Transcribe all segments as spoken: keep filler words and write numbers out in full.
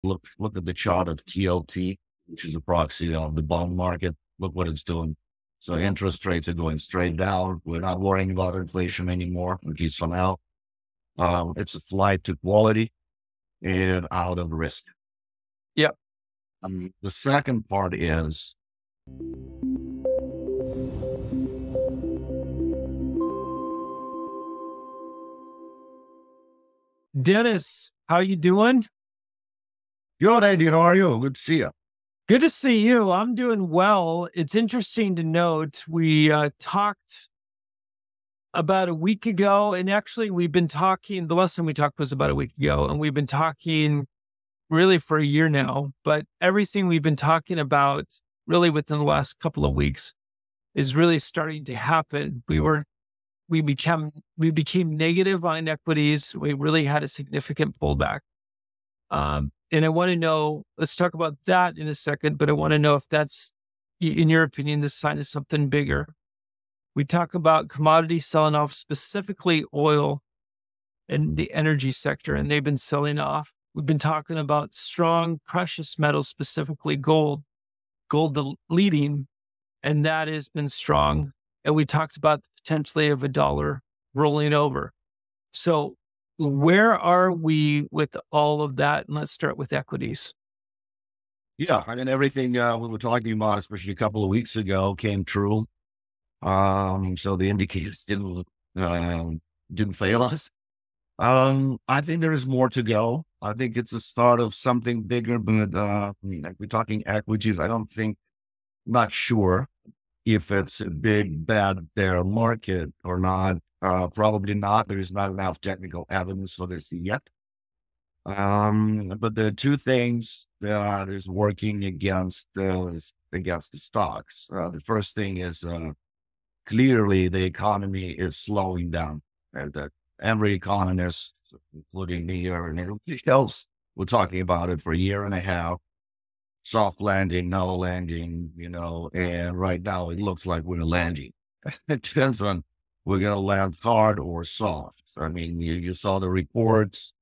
Look, look at the chart of T L T, which is a proxy on the bond market. Look what it's doing. So interest rates are going straight down. We're not worrying about inflation anymore, at least for now. Um, it's a flight to quality and out of risk. Yep. Um, the second part is Dennis, how you doing? good, Andy. How are you? Good to see you. Good to see you. I'm doing well. It's interesting to note we uh, talked about a week ago, and actually we've been talking, the last time we talked was about a week ago, and we've been talking really for a year now, but everything we've been talking about really within the last couple of weeks is really starting to happen. We were, we became, we became negative on equities. We really had a significant pullback. Um, and I want to know, let's talk about that in a second, but I want to know if that's, in your opinion, the sign of something bigger. We talk about commodities selling off, specifically oil and the energy sector, and they've been selling off. We've been talking about strong precious metals, specifically gold, gold the leading, and that has been strong. And we talked about the potentially of a dollar rolling over. So where are we with all of that? And let's start with equities. Yeah, I mean, everything uh, we were talking about, especially a couple of weeks ago, came true. Um, so the indicators didn't uh, didn't fail us. Um, I think there is more to go. I think it's the start of something bigger, but uh, like we're talking equities. I don't think, not sure if it's a big bad bear market or not. Uh, probably not. There is not enough technical evidence for this yet. Um, but the two things that is working against uh, against the stocks. Uh, the first thing is uh, clearly the economy is slowing down, and that every economist, including me or everybody else, we're talking about it for a year and a half. Soft landing, no landing, you know, and right now it looks like we're landing. It depends on we're going to land hard or soft. I mean, you, you saw the reports,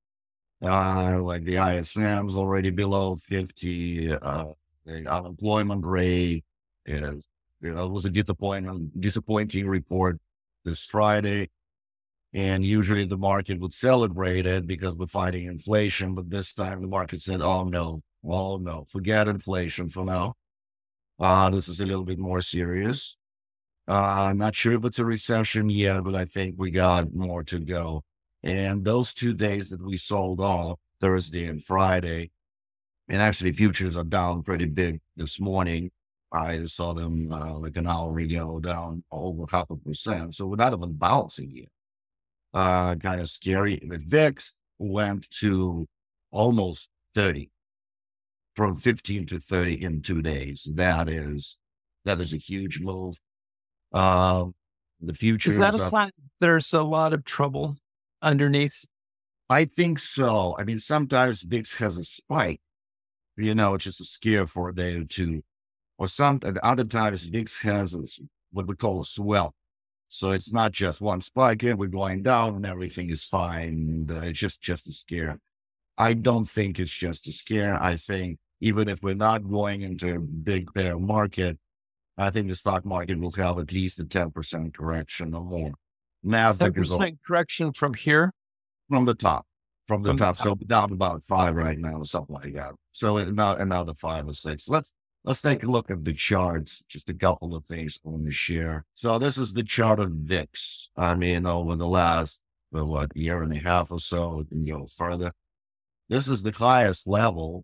uh, like the I S M's already below fifty, uh, the unemployment rate is, you know, it was a disappointing, disappointing report this Friday. And usually the market would celebrate it because we're fighting inflation. But this time the market said, oh no, oh no, forget inflation for now. Uh, this is a little bit more serious. Uh, I'm not sure if it's a recession yet, but I think we got more to go. And those two days that we sold off, Thursday and Friday, and actually futures are down pretty big this morning. I saw them uh, like an hour ago down over half a percent. So we're not even bouncing yet. Uh, kind of scary. The V I X went to almost thirty, from fifteen to thirty in two days. That is, that is a huge move. Uh, the futures, Is that a uh, sign there's a lot of trouble underneath? I think so. I mean, sometimes V I X has a spike, you know, it's just a scare for a day or two. Or some, at other times, V I X has a, what we call a swell. So it's not just one spike and we're going down and everything is fine. And, uh, it's just, just a scare. I don't think it's just a scare. I think even if we're not going into a big bear market, I think the stock market will have at least a ten percent correction or more. Nasdaq is all, ten percent correction from here? from the top, from the From the top. top. So down about five right now, or something like that. So it- now another five or six. Let's let's take a look at the charts. Just a couple of things on the share. So this is the chart of V I X. I mean, over the last well, what year and a half or so, we can go further. This is the highest level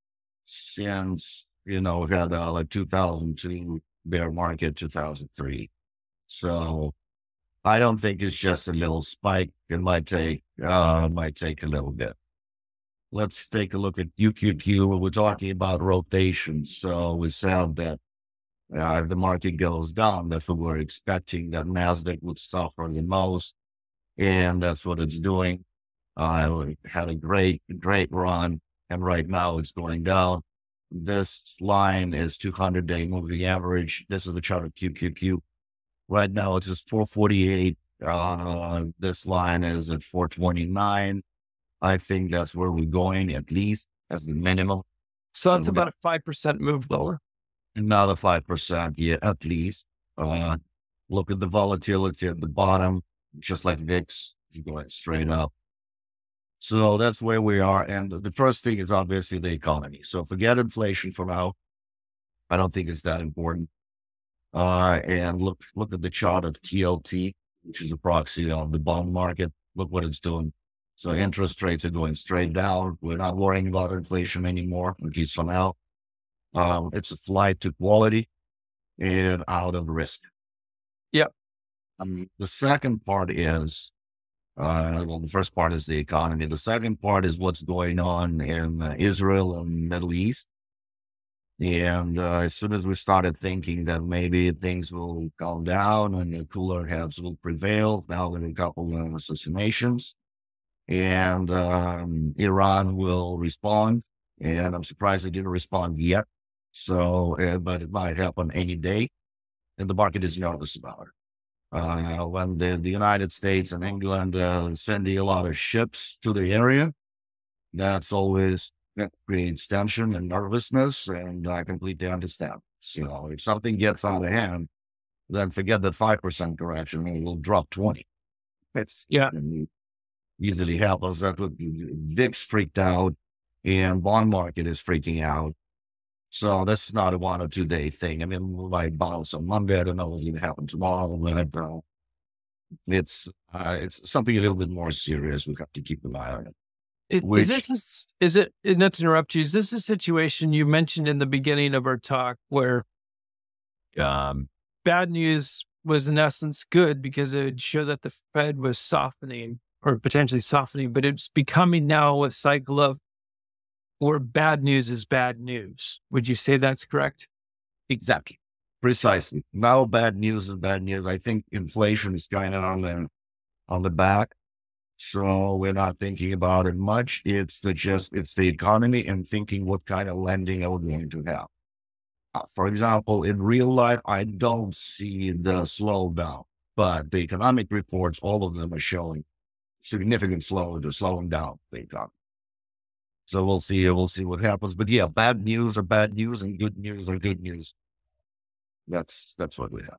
since, you know, we had uh, like two thousand two bear market, two thousand three. So I don't think it's just a little spike. It might take, uh, might take a little bit. Let's take a look at U Q Q. We're talking about rotation. So we said that uh, if the market goes down, that's what we're expecting, that Nasdaq would suffer the most. And that's what it's doing. Uh, we had a great, great run. And right now it's going down. This line is two hundred day moving average. This is the chart of Q Q Q. Right now it's just four forty-eight. Uh, this line is at four twenty-nine. I think that's where we're going at least. as the minimum. So So that's we got about a five percent move lower. another five percent, yeah, at least. Uh, look at the volatility at the bottom, just like V I X, it's going straight up. So that's where we are. And the first thing is obviously the economy. So forget inflation for now. I don't think it's that important. Uh, and look, look at the chart of T L T, which is a proxy of the bond market. Look what it's doing. So interest rates are going straight down. We're not worrying about inflation anymore, at least for now. Um, it's a flight to quality and out of risk. Yep. Um, the second part is, uh, well, the first part is the economy. The second part is what's going on in uh, Israel and Middle East. And uh, as soon as we started thinking that maybe things will calm down and the cooler heads will prevail, now there are a couple of assassinations, and um, Iran will respond. And I'm surprised they didn't respond yet. So, uh, but it might happen any day, and the market is nervous about it. Uh, when the, the United States and England uh, sending a lot of ships to the area, that's always, that creates tension and nervousness, and I completely understand. So if something gets out of hand, then forget that five percent correction, it will drop twenty. It's Yeah. easily happens. That would V I X freaked out, and bond market is freaking out. So that's not a one or two day thing. I mean, we might bounce on Monday. I don't know what's going to happen tomorrow, but uh, it's uh, it's something a little bit more serious. We have to keep an eye on it. Is, Which, is this, is it, not to interrupt you, is this a situation you mentioned in the beginning of our talk where um, bad news was in essence good because it would show that the Fed was softening or potentially softening, but it's becoming now a cycle of where bad news is bad news. Would you say that's correct? exactly, precisely. Now, bad news is bad news. I think inflation is kind of on the on the back. So we're not thinking about it much. It's the just, it's the economy and thinking what kind of lending are we going to have. Uh, for example, in real life, I don't see the slowdown, but the economic reports, all of them are showing significant slow, slowing down the economy. So we'll see, we'll see what happens. But yeah, bad news are bad news and good news are good news. That's, that's what we have.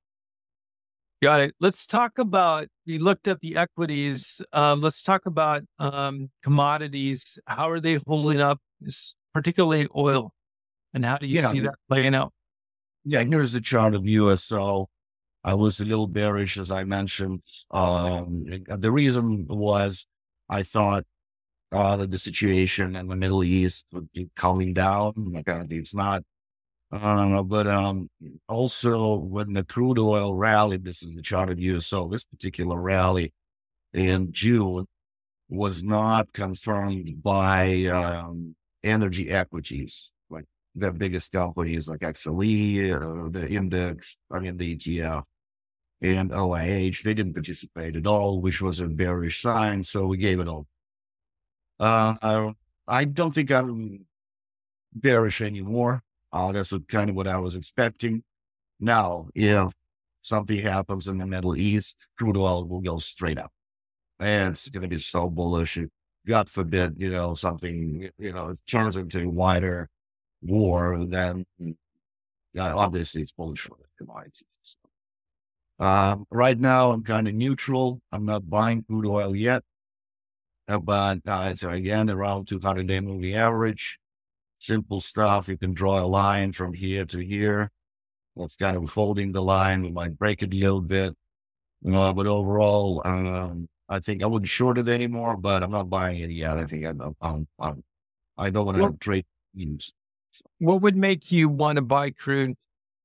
Got it. Let's talk about, you looked at the equities. Um, let's talk about um, commodities. How are they holding up, particularly oil? And how do you Yeah. see that playing out? Yeah. Here's the chart of U S O. I was a little bearish, as I mentioned. Um, the reason was I thought uh, that the situation in the Middle East would be calming down. Apparently it's not. Uh, but um, also when the crude oil rallied, this is the chart of U S O, this particular rally in June was not confirmed by um, energy equities, like the biggest companies like X L E, uh, the index, I mean the E T F, and O I H. They didn't participate at all, which was a bearish sign. So we gave it all. Uh, I, I don't think I'm bearish anymore. Uh, that's what, kind of what I was expecting. Now, if something happens in the Middle East, crude oil will go straight up. And it's going to be so bullish. God forbid, you know, something, you know, it turns into a wider war, then yeah, obviously it's bullish for the commodities. Um, right now, I'm kind of neutral. I'm not buying crude oil yet. Uh, but uh, it's again around two hundred day moving average. Simple stuff. You can draw a line from here to here. That's kind of holding the line. We might break it a little bit. Uh, but overall, um, I think I wouldn't short it anymore, but I'm not buying it yet. I think I'm, I'm, I'm, I don't want to What, trade news. what would make you want to buy crude?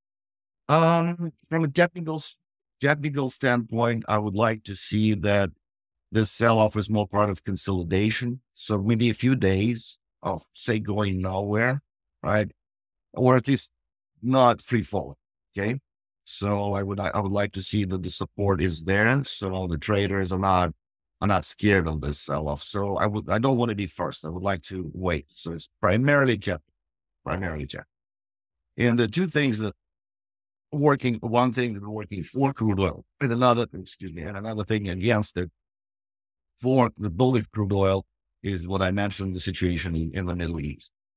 Um, from a technical, technical standpoint, I would like to see that this sell-off is more part of consolidation. So maybe a few days of, say, going nowhere, right? Or at least not free falling. Okay. So I would, I would like to see that the support is there. So the traders are not, are not scared of this sell-off. So I would, I don't want to be first. I would like to wait. So it's primarily tech, primarily tech. And the two things that working, one thing that working for crude oil and another, excuse me, and another thing against it for the bullish crude oil is what I mentioned, the situation in, in the Middle East.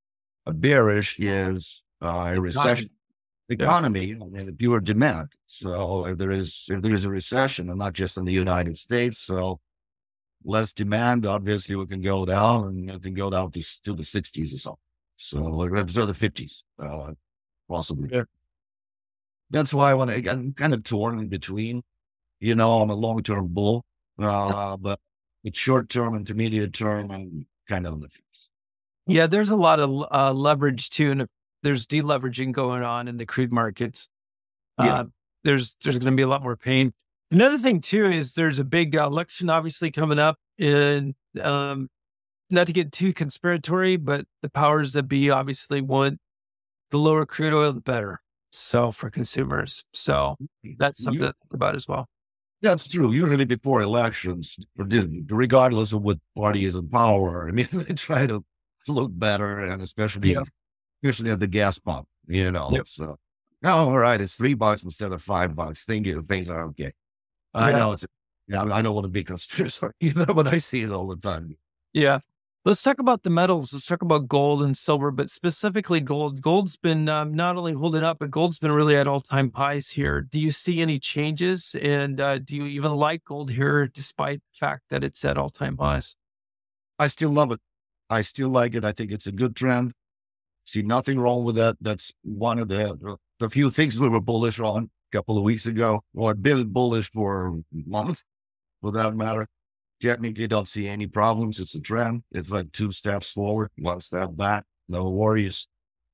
A bearish is uh, a recession economy and pure demand. So if there is if there is a recession, and not just in the United States, so less demand, obviously we can go down, and it can go down to, to the sixties or so. So or the fifties, uh, possibly. Yeah. That's why I want to. I'm kind of torn in between. You know, I'm a long term bull, uh, but it's short term, intermediate term, I'm kind of on the fence. Yeah, there's a lot of uh, leverage too, and if there's deleveraging going on in the crude markets. Uh, Yeah. there's there's going to be a lot more pain. Another thing too is there's a big uh, election obviously coming up, and um, not to get too conspiratory, but the powers that be obviously want the lower crude oil, the better. So for consumers, so that's something You- to think about as well. That's true. Usually before elections, regardless of what party is in power, I mean, they try to look better, and especially, Yeah. especially at the gas pump, you know. Yep. So, oh, all right, it's three bucks instead of five bucks. Thing, things are okay. I Yeah. know it's, yeah, I don't want to be conspiracy, but I see it all the time. Yeah. Let's talk about the metals. Let's talk about gold and silver, but specifically gold. Gold's been um, not only holding up, but gold's been really at all-time highs here. Do you see any changes? And uh, do you even like gold here, despite the fact that it's at all-time highs? I still love it. I still like it. I think it's a good trend. See nothing wrong with that. That's one of the the few things we were bullish on a couple of weeks ago, or been bullish for months, for that matter. Technically, don't see any problems. It's a trend. It's like two steps forward, one step back. No worries.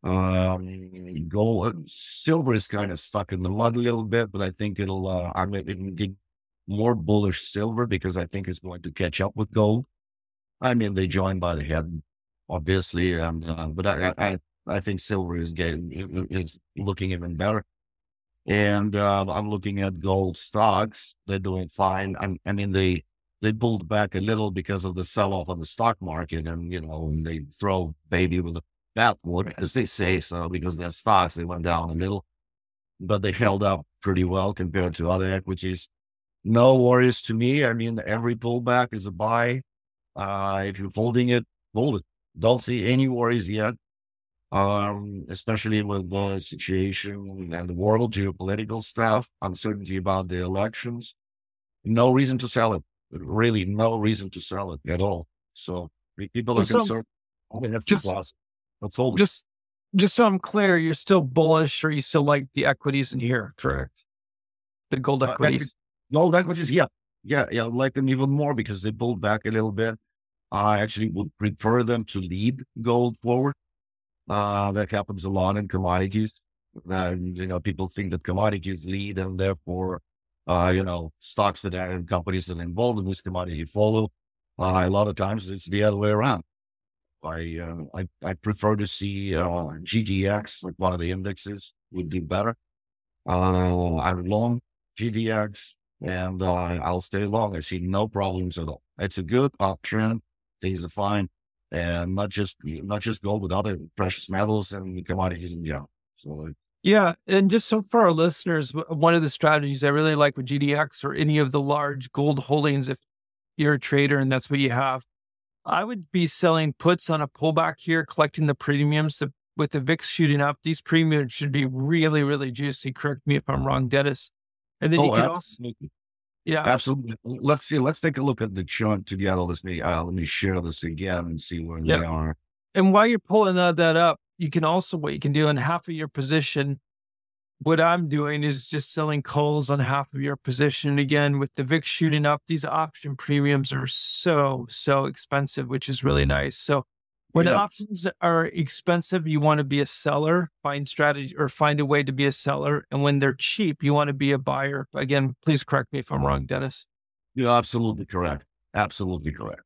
Um, gold, silver is kind of stuck in the mud a little bit, but I think it'll. Uh, I mean, it can get more bullish silver because I think it's going to catch up with gold. I mean, they joined by the head, obviously, and uh, but I, I I think silver is getting is looking even better. And uh, I'm looking at gold stocks; they're doing fine. I'm, I mean, they they pulled back a little because of the sell off on the stock market, and you know, and they throw baby with the bathwater, as they say. So because their stocks, they went down a little, but they held up pretty well compared to other equities. No worries to me. I mean, every pullback is a buy. Uh, if you're holding it, hold it. Don't see any worries yet. Um, especially with the situation and the world geopolitical stuff, uncertainty about the elections. No reason to sell it. Really, no reason to sell it at all. So if people are So concerned, they have to just loss. Let's hold it. just just so I'm clear, you're still bullish, or you still like the equities in here, correct? The gold Uh, equities. Gold equities, yeah, yeah, yeah. I like them even more because they pulled back a little bit. I actually would prefer them to lead gold forward. Uh, that happens a lot in commodities. Uh, you know, people think that commodities lead, and therefore, uh, you know, stocks that are in companies that are involved in this commodity follow. Uh, a lot of times it's the other way around. I, uh, I, I prefer to see, uh, G D X, like one of the indexes would do better. Uh, I'm long G D X, and, uh, I'll stay long. I see no problems at all. It's a good uptrend. Things are fine. And not just, not just gold, but other precious metals and commodities in general. So, uh, Yeah, and just so for our listeners, w- one of the strategies I really like with G D X or any of the large gold holdings, if you're a trader and that's what you have, I would be selling puts on a pullback here, collecting the premiums. The, with the V I X shooting up, these premiums should be really, really juicy. Correct me if I'm wrong, Dennis. And then you oh, can also, absolutely. yeah, Absolutely. Let's see. Let's take a look at the chart together. Let's me, uh, let me share this again and see where yeah. they are. And while you're pulling that, that up, you can also, what you can do in half of your position, what I'm doing is just selling calls on half of your position. Again, with the V I X shooting up, these option premiums are so, so expensive, which is really nice. So when Yeah. options are expensive, you want to be a seller, find strategy or find a way to be a seller. And when they're cheap, you want to be a buyer. Again, please correct me if I'm wrong, Dennis. You're absolutely correct. Absolutely correct.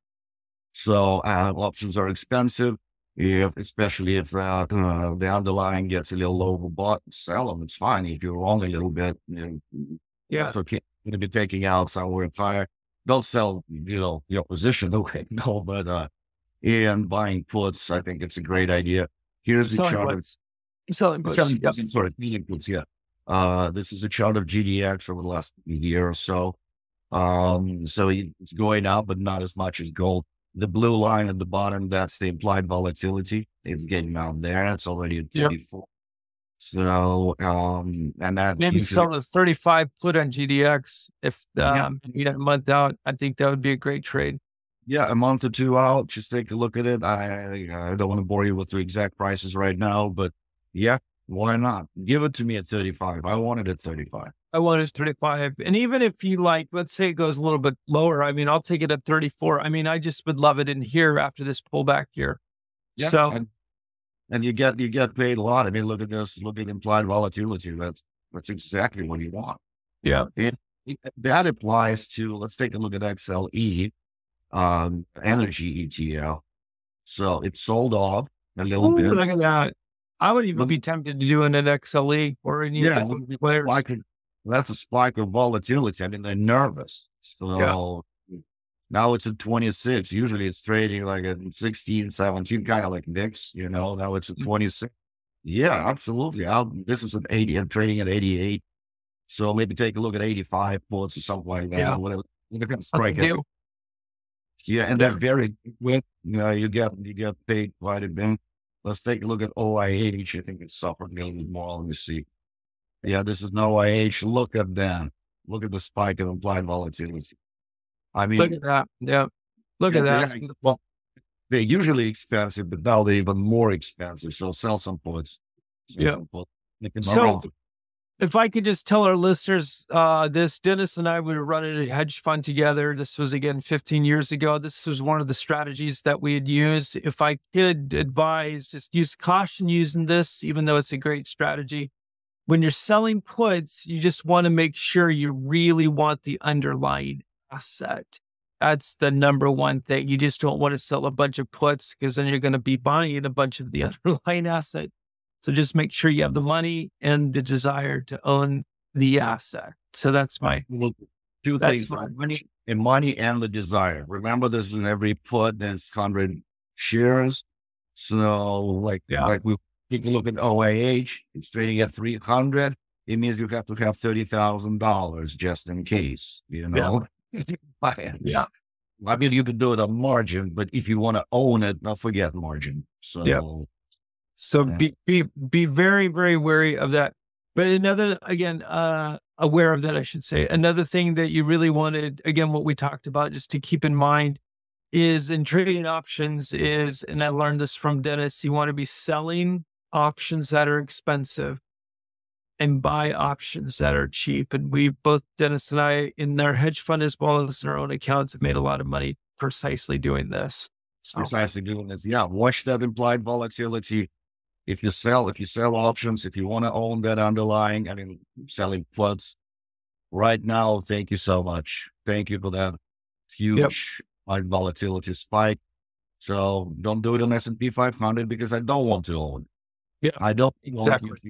So uh, options are expensive. If, especially if uh, uh, the underlying gets a little overbought, sell them. It's fine. If you're wrong a little bit, you know, Yeah. that's okay. You're going to be taking out somewhere higher. Don't sell, you know, your position away. No, but uh, and buying puts, I think it's a great idea. Here's the Selling chart of puts. Selling puts. selling Yep. puts. Sorry, selling puts. Yeah. Uh, this is a chart of G D X over the last year or so. Um, so it's going up, but not as much as gold. the blue line at the bottom, that's the implied volatility. It's getting out there. It's already at Yep. thirty-four. So, um, and that Maybe usually, sell a thirty-five put on G D X if yeah, um, you get a month out. I think that would be a great trade. yeah, a month or two out, just take a look at it. I, I don't want to bore you with the exact prices right now, but yeah, why not? Give it to me at thirty-five. I want it at thirty-five. I want it at thirty-five. And even if you like, let's say it goes a little bit lower, I mean, I'll take it at thirty-four. I mean, I just would love it in here after this pullback here. Yeah. So, And, and you get, you get paid a lot. I mean, look at this, look at implied volatility. That's, that's exactly what you want. yeah. It, it- that applies to, let's take a look at X L E, um, energy E T L. So it sold off a little Ooh, bit. look at that. I would even Look- be tempted to do an X L E or any Yeah, of look the at players. spike of- that's a spike of volatility. I mean, they're nervous. So now it's at twenty-six. Usually it's trading like at sixteen, seventeen, kind of like V I X, you know. Now it's at Mm. twenty-six. Yeah, absolutely. I'll, this is at eighty. I'm trading at eighty-eight. So maybe take a look at eighty-five points or something like that. Yeah. Whatever. They're going to That's strike the it. deal. Yeah, and Yeah. they're very quick. You know, you get you get paid quite a bit. Let's take a look at O I H. I think it's suffered a little bit more. Let me see. Yeah, this is an O I H. Look at that. Look at the spike of implied volatility. I mean, Look at that. Yeah. Look yeah, at they're, that. gonna- well, they're usually expensive, but now they're even more expensive. So sell some puts. Sell Yeah. some puts. Make it So- around. If I could just tell our listeners, uh, this, Dennis and I were running a hedge fund together. This was again fifteen years ago. This was one of the strategies that we had used. If I could advise, just use caution using this, even though it's a great strategy. When you're selling puts, you just want to make sure you really want the underlying asset. That's the number one thing. You just don't want to sell a bunch of puts because then you're going to be buying a bunch of the underlying asset. So just make sure you have the money and the desire to own the asset. So that's my, Well, two That's things: fine. money and money and the desire. Remember, this is in every put. There's hundred shares. So, like, Yeah. like we take a look at O A H. It's trading at three hundred. It means you have to have thirty thousand dollars just in case. You know. yeah. I mean, you could do it on margin, but if you want to own it, now forget margin. So, Yeah. So Yeah. be, be, be very, very wary of that. But another, again, uh, aware of that, I should say. Another thing that you really wanted, again, what we talked about, just to keep in mind is in trading options is, and I learned this from Dennis, you want to be selling options that are expensive and buy options that are cheap. And we both, Dennis and I, in our hedge fund as well as in our own accounts, have made a lot of money precisely doing this. So, precisely doing this. Yeah, watch that implied volatility. If you sell, if you sell options, if you want to own that underlying, I mean, selling puts right now, thank you so much. Thank you for that huge implied volatility spike. So don't do it on S and P five hundred because I don't want to own. Yeah, I don't exactly. Want to,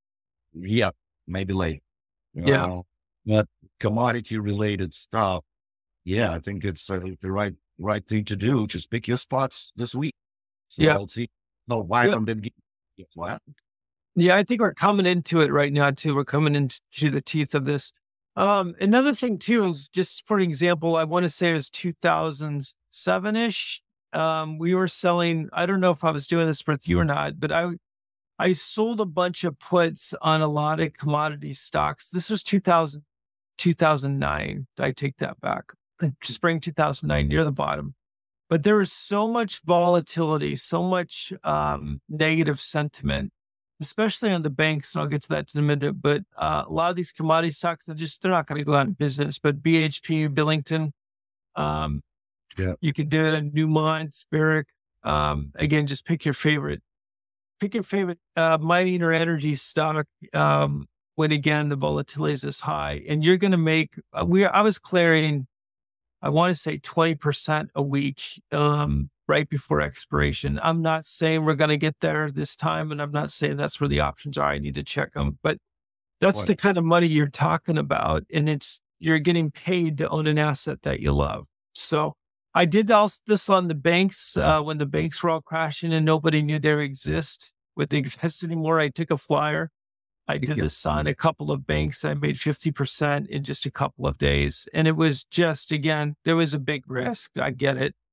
yeah, maybe late. Yeah. Uh, but commodity related stuff. Yeah, I think it's uh, the right right thing to do. Just pick your spots this week. So Yeah. I'll see. No, why Yeah. I'm then get what? Yeah, I think we're coming into it right now too. We're coming into the teeth of this. Um, another thing too is just for example, I want to say it was two thousand seven ish. Um, we were selling, I don't know if I was doing this with you or not, but I, I sold a bunch of puts on a lot of commodity stocks. This was two thousand, two thousand nine. I take that back. Spring two thousand nine, near the bottom. But there was so much volatility, so much um, negative sentiment, especially on the banks. And I'll get to that in a minute. But uh, a lot of these commodity stocks, they're just, they're not going to go out of business. But B H P, Billington, um, Yeah. you can do it in Newmont, Spirit. Um, again, just pick your favorite, pick your favorite uh, mining or energy stock. Um, when again, the volatility is this high and you're going to make, uh, we, I was clearing, I want to say twenty percent a week, um, right before expiration. I'm not saying we're going to get there this time. And I'm not saying that's where the options are. I need to check them, but that's Right. the kind of money you're talking about. And it's, you're getting paid to own an asset that you love. So I did all this on the banks, uh, when the banks were all crashing and nobody knew they exist with the exist anymore. I took a flyer. I did Yeah. this on a couple of banks. I made fifty percent in just a couple of days. And it was just, again, there was a big risk. I get it.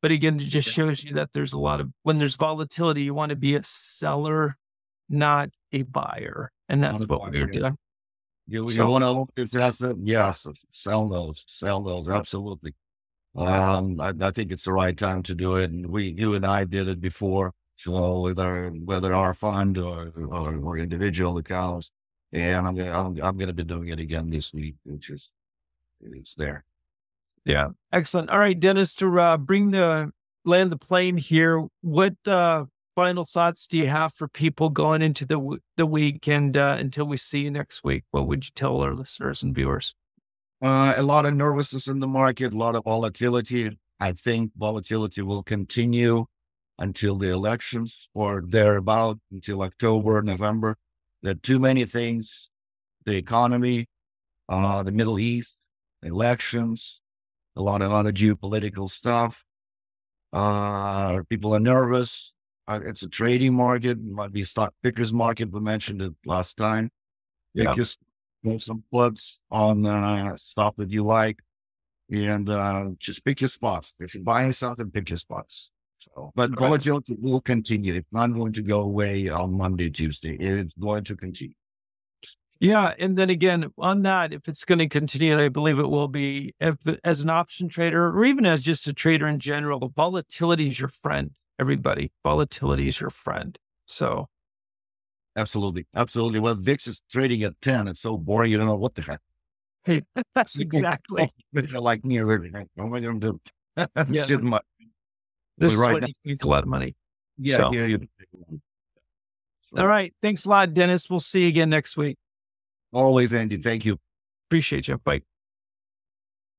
But again, it just shows you that there's a lot of, when there's volatility, you want to be a seller, not a buyer. And that's Not a what we're buyer. doing. You, you So- want to look at asset? Yes, sell those, sell those, absolutely. Um, I, I think it's the right time to do it. And we, you and I did it before. So whether, whether our fund or, or, or individual accounts, and I'm gonna, I'm, I'm gonna be doing it again this week, which is, it's there. Yeah. Excellent. All right, Dennis, to uh, bring the, land the plane here, what uh, final thoughts do you have for people going into the, w- the week and uh, until we see you next week? What would you tell our listeners and viewers? Uh, a lot of nervousness in the market, a lot of volatility. I think volatility will continue until the elections or thereabout, until October, November. There are too many things, the economy, uh, the Middle East, elections, a lot of other geopolitical stuff. Uh, people are nervous. Uh, it's a trading market. It might be a stock pickers market. We mentioned it last time. Yeah. Pick your, put some puts on uh, stuff that you like, and uh, just pick your spots. If you're buying something, pick your spots. So, but Right. volatility will continue. It's not going to go away on Monday, Tuesday. It's going to continue. Yeah. And then again, on that, if it's going to continue, and I believe it will be, if, as an option trader or even as just a trader in general, volatility is your friend, everybody. Volatility is your friend. So, Absolutely, absolutely. Well, V I X is trading at ten. It's so boring. You don't know what the heck. hey, that's exactly. Like me or everything. What am I going to do? Yeah. Just my- This is right when now- you make a lot of money. Yeah, So- yeah, you- All right. Thanks a lot, Dennis. We'll see you again next week. Always, Andy. Thank you. Appreciate you. Bye.